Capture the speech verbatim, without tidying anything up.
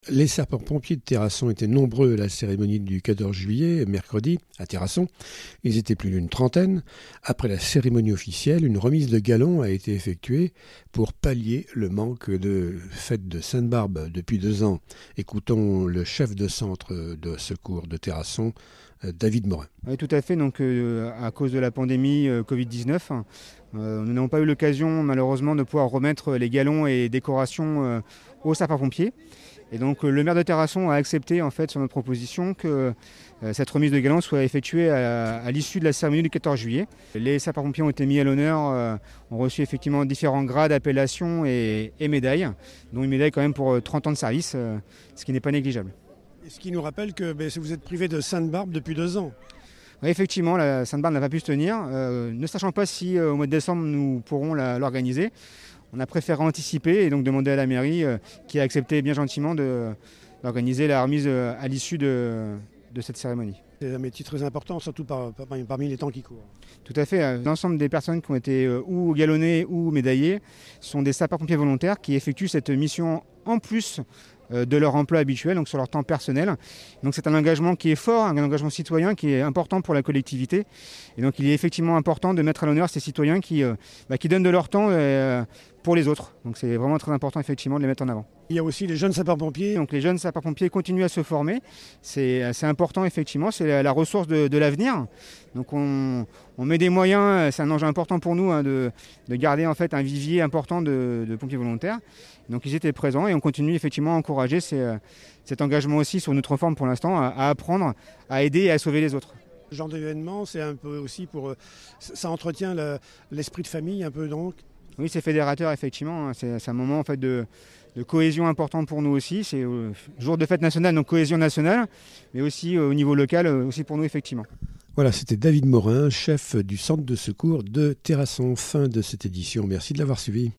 Les sapeurs-pompiers de Terrasson étaient nombreux à la cérémonie du quatorze juillet, mercredi, à Terrasson. Ils étaient plus d'une trentaine. Après la cérémonie officielle, une remise de galons a été effectuée pour pallier le manque de fête de Sainte-Barbe depuis deux ans. Écoutons le chef de centre de secours de Terrasson, David Morin. Oui, tout à fait. Donc, euh, à cause de la pandémie euh, covid dix-neuf, euh, nous n'avons pas eu l'occasion, malheureusement, de pouvoir remettre les galons et décorations euh, aux sapeurs-pompiers. Et donc, le maire de Terrasson a accepté, en fait, sur notre proposition, que euh, cette remise de galons soit effectuée à, à l'issue de la cérémonie du quatorze juillet. Les sapeurs-pompiers ont été mis à l'honneur, euh, ont reçu effectivement différents grades, appellations et, et médailles, dont une médaille quand même pour trente ans de service, euh, ce qui n'est pas négligeable. Et ce qui nous rappelle que ben, vous êtes privé de Sainte-Barbe depuis deux ans. Oui, effectivement, la Sainte-Barbe n'a pas pu se tenir. Euh, ne sachant pas si euh, au mois de décembre nous pourrons la, l'organiser, on a préféré anticiper et donc demander à la mairie, euh, qui a accepté bien gentiment de, d'organiser la remise euh, à l'issue de, de cette cérémonie. C'est un métier très important, surtout par, par, parmi les temps qui courent. Tout à fait. L'ensemble des personnes qui ont été euh, ou galonnées ou médaillées sont des sapeurs-pompiers volontaires qui effectuent cette mission en plus de leur emploi habituel, donc sur leur temps personnel. Donc c'est un engagement qui est fort, un engagement citoyen qui est important pour la collectivité. Et donc il est effectivement important de mettre à l'honneur ces citoyens qui, euh, bah, qui donnent de leur temps euh, pour les autres. Donc c'est vraiment très important effectivement de les mettre en avant. Il y a aussi les jeunes sapeurs-pompiers. Donc les jeunes sapeurs-pompiers continuent à se former. C'est, c'est important effectivement, c'est la, la ressource de, de l'avenir. Donc on, on met des moyens, c'est un enjeu important pour nous hein, de, de garder en fait un vivier important de, de pompiers volontaires. Donc ils étaient présents et on continue effectivement à encourager ces, cet engagement aussi sur notre forme pour l'instant, à, à apprendre, à aider et à sauver les autres. Ce genre d'événement, c'est un peu aussi pour... Ça entretient le, l'esprit de famille un peu donc. Oui, c'est fédérateur effectivement, c'est, c'est un moment en fait de, de cohésion important pour nous aussi. C'est le jour de fête nationale, donc cohésion nationale, mais aussi au niveau local, aussi pour nous effectivement. Voilà, c'était David Morin, chef du centre de secours de Terrasson. Fin de cette édition. Merci de l'avoir suivi.